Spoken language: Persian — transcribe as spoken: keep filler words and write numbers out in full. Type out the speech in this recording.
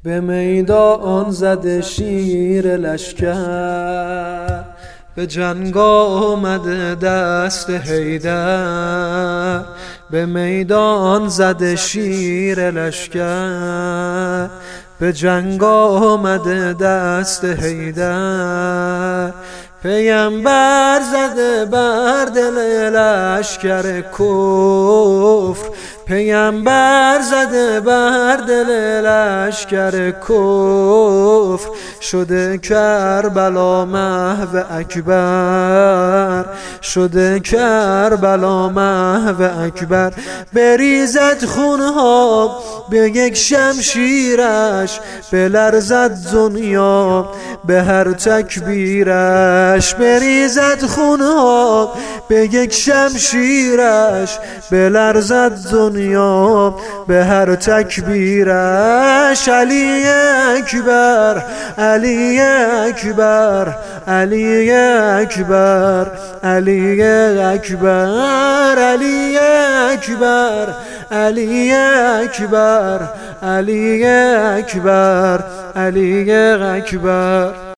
به میدان زده شیر لشکر، به جنگ آمده دست حیدر. به میدان زده شیر لشکر، به جنگ آمده دست حیدر. پیمبر زده بر دل لشکر کفر، پیمبر زده بر دل لشکر کفر. شده کربلا محو اکبر، شده کربلا محو اکبر. بریزد خونها به یک شمشیرش، بلرزد دنیا به هر تکبیرش. بریزد خونها به یک شمشیرش، بلرزد دنیا به هر تکبیرش. علی اکبر، علی اکبر، علی اکبر، علی اکبر، علی اکبر، علی اکبر، علی اکبر، علی اکبر.